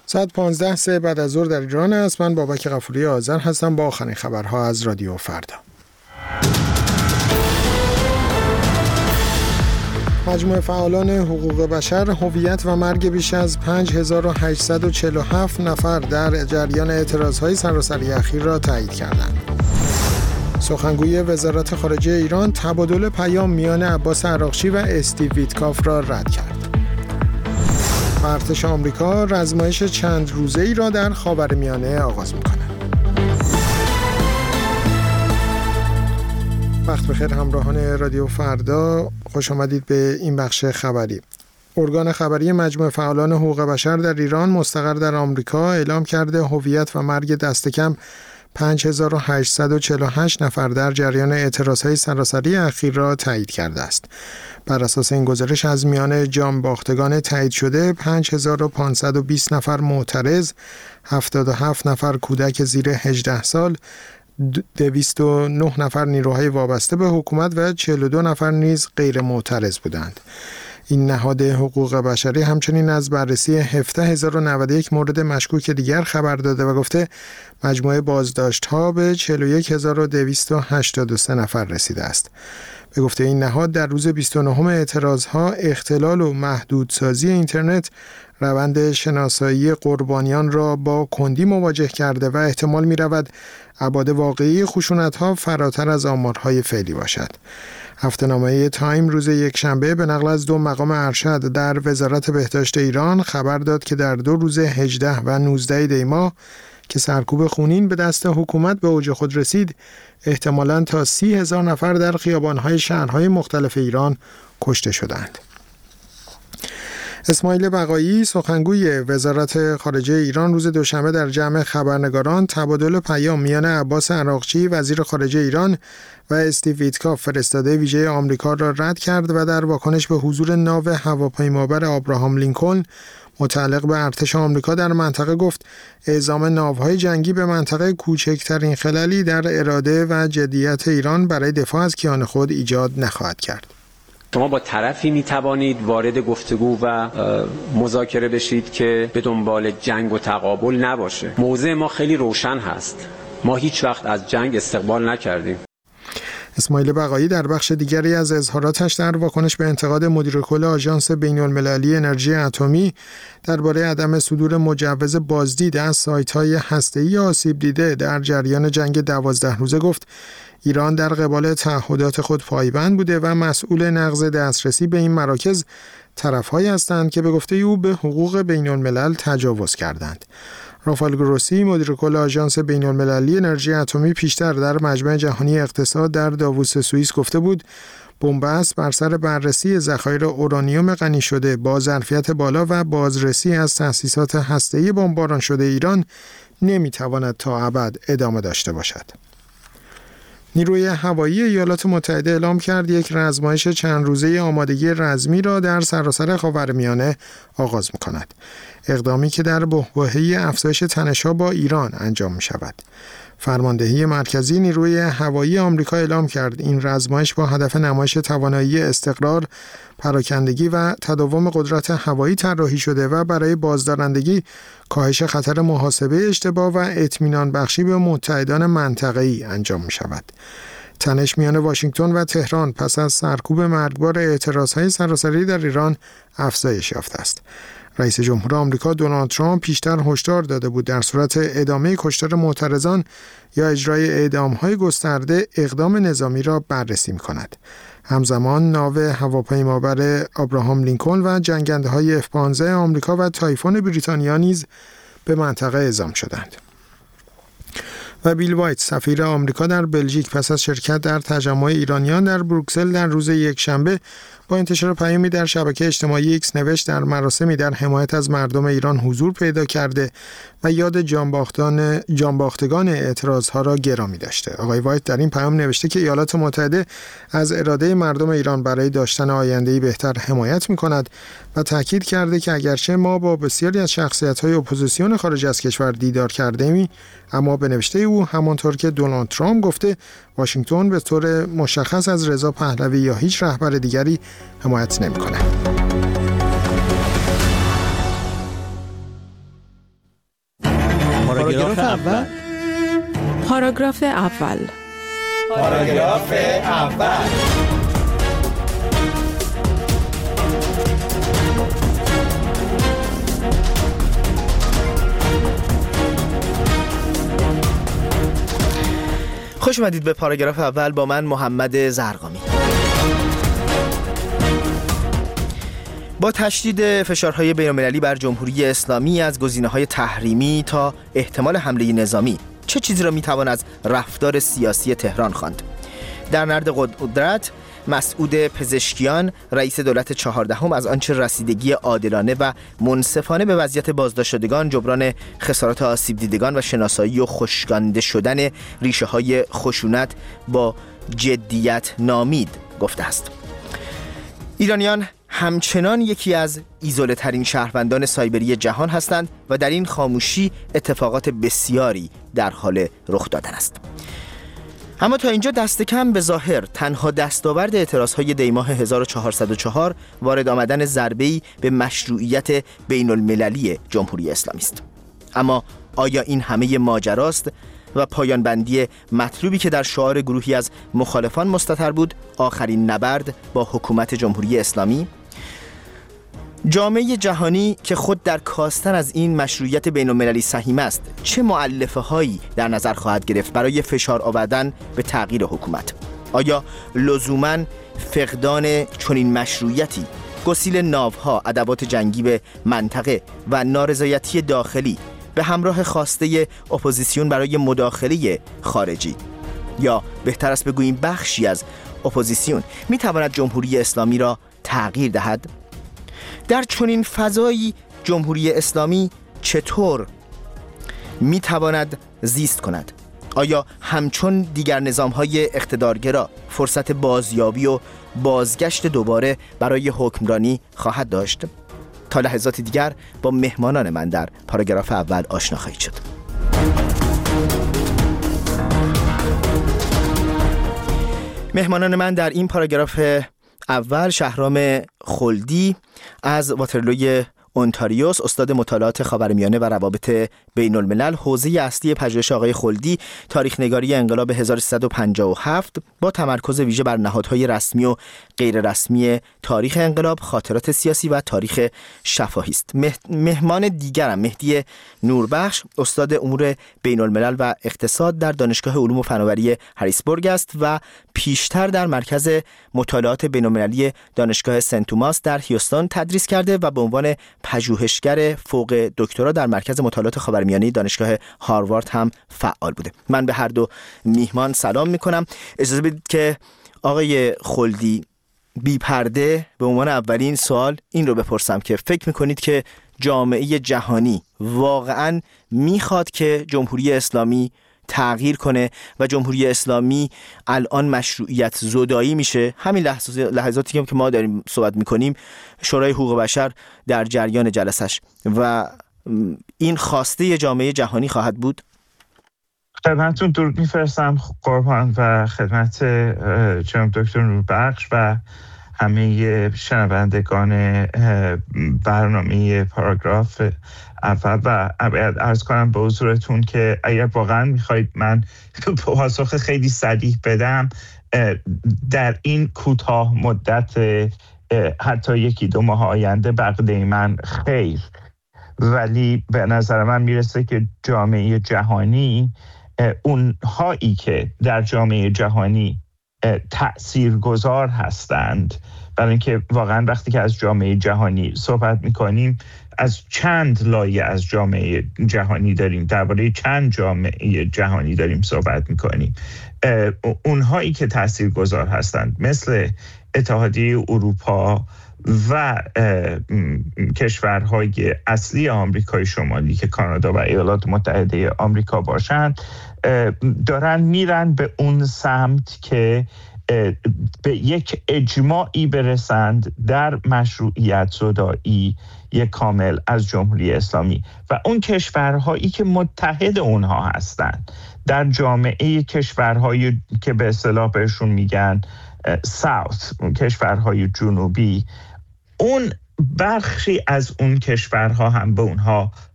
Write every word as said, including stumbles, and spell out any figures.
ساعت پانزده سه بعد از ظهر در ایران است. من بابک غفوری آذر هستم با آخرین خبرها از رادیو فردا. مجموع فعالان حقوق بشر هویت و مرگ بیش از پنج هزار و هشتصد و چهل و هفت نفر در جریان اعتراضهای سراسری اخیر را تایید کردند. سخنگوی وزارت خارجه ایران تبادل پیام میان عباس عراقچی و استیو ویتکاف را رد کرد. ارتش آمریکا رزمایش چند روزه‌ای را در خاورمیانه آغاز می‌کند. وقت بخیر همراهان رادیو فردا، خوش آمدید به این بخش خبری. ارگان خبری مجموعه فعالان حقوق بشر در ایران مستقر در آمریکا اعلام کرده هویت و مرگ دست کم پنج هزار و هشتصد و چهل و هشت نفر در جریان اعتراضهای سراسری اخیر را تایید کرده است. بر اساس این گزارش از میان جانباختگان تایید شده پنج هزار و پانصد و بیست نفر معترض، هفتاد و هفت نفر کودک زیر هجده سال، دویست و نه نفر نیروهای وابسته به حکومت و چهل و دو نفر نیز غیر معترض بودند. این نهاد حقوق بشری همچنین از بررسی هفده هزار و نود و یک مورد مشکوک دیگر خبر داده و گفته مجموعه بازداشت‌ها به چهل و یک هزار و دویست و هشتاد و سه نفر رسیده است. به گفته این نهاد در روز بیست و نهم اعتراضها اختلال و محدودسازی اینترنت روند شناسایی قربانیان را با کندی مواجه کرده و احتمال می‌رود ابعاد واقعی خشونت‌ها فراتر از آمارهای فعلی باشد. هفته‌نامه تایم روز یکشنبه به نقل از دو مقام ارشد در وزارت بهداشت ایران خبر داد که در دو روز هجده و نوزده دی ماه که سرکوب خونین به دست حکومت به اوج خود رسید، احتمالاً تا سی هزار نفر در خیابان‌های شهرهای مختلف ایران کشته شدند. اسماعیل بقایی سخنگوی وزارت خارجه ایران روز دوشنبه در جمع خبرنگاران تبادل پیام میان عباس عراقچی وزیر خارجه ایران و استیو ویتکاف فرستاده ویژه آمریکا را رد کرد و در واکنش به حضور ناو هواپیمابر آبراهام لینکلن متعلق به ارتش آمریکا در منطقه گفت اعزام ناوهای جنگی به منطقه کوچکترین خللی در اراده و جدیت ایران برای دفاع از کیان خود ایجاد نخواهد کرد. شما با طرفی می توانید وارد گفتگو و مذاکره بشید که به دنبال جنگ و تقابل نباشه. موضع ما خیلی روشن هست. ما هیچ وقت از جنگ استقبال نکردیم. اسماعیل بقایی در بخش دیگری از اظهاراتش در واکنش به انتقاد مدیر کل آژانس بین‌المللی انرژی اتمی درباره عدم صدور مجوز بازدید از سایت‌های هسته‌ای آسیب دیده در جریان جنگ دوازده روزه گفت ایران در قبال تعهدات خود پایبند بوده و مسئول نقض دسترسی به این مراکز طرف‌هایی هستند که به گفته او به حقوق بین‌الملل تجاوز کردند. رافائل گروسی مدیر کل آژانس بین‌المللی انرژی اتمی پیشتر در مجمع جهانی اقتصاد در داووس سوئیس گفته بود بنبست بر سر بررسی ذخایر اورانیوم غنی شده با ظرفیت بالا و بازرسی از تأسیسات هسته‌ای بمباران شده ایران نمی‌تواند تا ابد ادامه داشته باشد. نیروی هوایی ایالات متحده اعلام کرد یک رزمایش چند روزه آمادگی رزمی را در سراسر خاورمیانه آغاز می‌کند. اقدامی که در بحبوحه افزایش تنش‌ها با ایران انجام می‌شود. فرماندهی مرکزی نیروی هوایی آمریکا اعلام کرد این رزمایش با هدف نمایش توانایی استقرار، پراکندگی و تداوم قدرت هوایی طراحی شده و برای بازدارندگی، کاهش خطر محاسبه اشتباه و اطمینان بخشی به متحدان منطقه‌ای انجام می‌شود. تنش میان واشنگتن و تهران پس از سرکوب مرگبار اعتراضهای سراسری در ایران افزایش یافته است. رئیس جمهور آمریکا دونالد ترامپ پیشتر هشدار داده بود در صورت ادامه کشتار معترضان یا اجرای اعدام‌های گسترده اقدام نظامی را بررسی می‌کند. همزمان ناو هواپیمابر آبراهام لینکلن و جنگنده‌های اف پانزده آمریکا و تایفون بریتانیا نیز به منطقه اعزام شدند. و بیل وایت سفیر آمریکا در بلژیک پس از شرکت در تجمع ایرانیان در بروکسل در روز یکشنبه با انتشار پیامی در شبکه اجتماعی ایکس نوشت در مراسمی در حمایت از مردم ایران حضور پیدا کرده و یاد جانباختان جانباختگان اعتراضها را گرامی داشته. آقای وایت در این پیام نوشته که ایالات متحده از اراده مردم ایران برای داشتن آینده‌ای بهتر حمایت می‌کند و تاکید کرده که اگرچه ما با بسیاری از شخصیت‌های اپوزیسیون خارج از کشور دیدار کرده‌ایم، اما به نوشته او همانطور که دونالد ترامپ گفته واشنگتن به طور مشخص از رضا پهلوی یا هیچ رهبر دیگری حمایت نمی‌کند. پاراگراف اول. پاراگراف اول. پاراگراف اول. خوش اومدید به پاراگراف اول با من محمد زرقامی. با تشدید فشارهای بین‌المللی بر جمهوری اسلامی از گزینه‌های تحریمی تا احتمال حمله نظامی، چه چیزی را میتوان از رفتار سیاسی تهران خواند؟ در نرد قدرت مسعود پزشکیان رئیس دولت چهاردهم از آنچه رسیدگی عادلانه و منصفانه به وضعیت بازداشت شدگان، جبران خسارات آسیب دیدگان و شناسایی و خشکانده شدن ریشه‌های خشونت با جدیت نامید گفته است. ایرانیان همچنان یکی از ایزوله ترین شهروندان سایبری جهان هستند و در این خاموشی اتفاقات بسیاری در حال رخ دادن است. اما تا اینجا دست کم به ظاهر تنها دستاورد اعتراضهای دیماه هزار و چهارصد و چهار وارد آمدن ضربه‌ای به مشروعیت بین المللی جمهوری اسلامی است. اما آیا این همه ماجراست و پایان بندی مطلوبی که در شعار گروهی از مخالفان مستتر بود آخرین نبرد با حکومت جمهوری اسلامی؟ جامعه جهانی که خود در کاستن از این مشروعیت بین المللی سهیم است، چه مؤلفه هایی در نظر خواهد گرفت برای فشار آوردن به تغییر حکومت؟ آیا لزوماً فقدان چنین مشروعیتی، گسیل ناوها، ادوات جنگی به منطقه و نارضایتی داخلی به همراه خواسته اپوزیسیون برای مداخله خارجی، یا بهتر است بگوییم بخشی از اپوزیسیون، می تواند جمهوری اسلامی را تغییر دهد؟ در چنین فضایی جمهوری اسلامی چطور می تواند زیست کند؟ آیا همچون دیگر نظام‌های اقتدارگرا فرصت بازیابی و بازگشت دوباره برای حکمرانی خواهد داشت؟ تا لحظات دیگر با مهمانان من در پاراگراف اول آشنا خواهید شد. مهمانان من در این پاراگراف اول: شهرام خلدی از واترلوی اونتاریوس، استاد مطالعات خاورمیانه و روابط بین الملل، حوزه اصلی پژوهش آقای خلدی تاریخ نگاری انقلاب هزار و سیصد و پنجاه و هفت با تمرکز ویژه بر نهادهای رسمی و غیر رسمی تاریخ انقلاب، خاطرات سیاسی و تاریخ شفاهی است. مهمان دیگرم مهدی نوربخش، استاد امور بین الملل و اقتصاد در دانشگاه علوم و فناوری هریسبورگ است و پیشتر در مرکز مطالعات بین المللی دانشگاه سنت توماس در هیوستن تدریس کرده و به عنوان پژوهشگر فوق دکترا در مرکز مطالعات خاورمیانه دانشگاه هاروارد هم فعال بوده. من به هر دو میهمان سلام میکنم. اجازه بدید که آقای خلدی بی پرده به عنوان اولین سوال این رو بپرسم که فکر میکنید که جامعه جهانی واقعاً میخواد که جمهوری اسلامی تغییر کنه و جمهوری اسلامی الان مشروعیت زدایی میشه؟ همین لحظاتی که ما داریم صحبت میکنیم شورای حقوق بشر در جریان جلسش و این خواسته جامعه جهانی خواهد بود. خدمتتون درود میفرستم قربان و خدمت جناب دکتر نوربخش و همه شنوندگان برنامه پاراگراف اول و عرض کنم به حضورتون که اگر واقعا میخواید من پاسخ خیلی صریح بدم، در این کوتاه مدت حتی یکی دو ماه آینده بقیده من خیر، ولی به نظر من میرسه که جامعه جهانی، اونهایی که در جامعه جهانی تأثیرگذار هستند، برای اینکه واقعا وقتی که از جامعه جهانی صحبت میکنیم از چند لایه از جامعه جهانی داریم، درباره چند جامعه جهانی داریم صحبت میکنیم. اونهایی که تأثیرگذار هستند مثل اتحادیه اروپا و کشورهای اصلی آمریکای شمالی که کانادا و ایالات متحده آمریکا باشند، دارن میرن به اون سمت که به یک اجماعی برسند در مشروعیت زدایی یک کامل از جمهوری اسلامی و اون کشورهایی که متحد اونها هستند در جامعه کشورهایی که به اصطلاح بهشون میگن ساوث، کشورهای جنوبی، اون بخشی از اون کشورها هم به اونها